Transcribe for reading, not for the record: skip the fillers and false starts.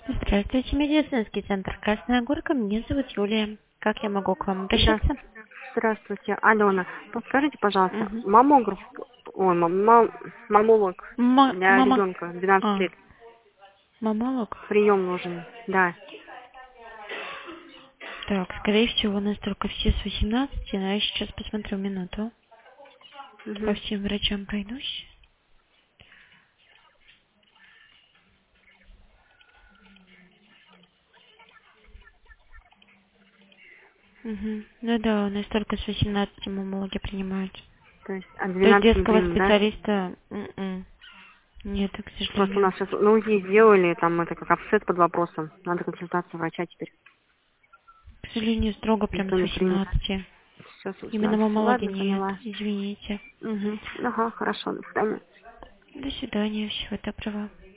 Здравствуйте, медицинский центр «Красная Горка». Меня зовут Юлия. Как я могу к вам Да. обращаться? Здравствуйте, Алена. Подскажите, пожалуйста, Мгм. маммограф, ой, маммолог для Мама... ребенка 12 А, лет. мамолог? Прием нужен. Да. Так, скорее всего, у нас только все с 18, но я сейчас посмотрю минуту. По Угу. всем врачам пройдусь. Угу. Ну да, у нас только с 18 мамологи принимают. То есть от То есть 12 не детского примут, да? специалиста нет, к Просто у сожалению. нас сейчас на УЗИ сделали, там это как офсет под вопросом. Надо консультация врача теперь. К сожалению, строго прям Никто с не примет. 18. Сейчас с Именно 18. мамологи Ладно, нет, поняла. извините. Угу. Ага, хорошо, до свидания. До свидания, всего доброго.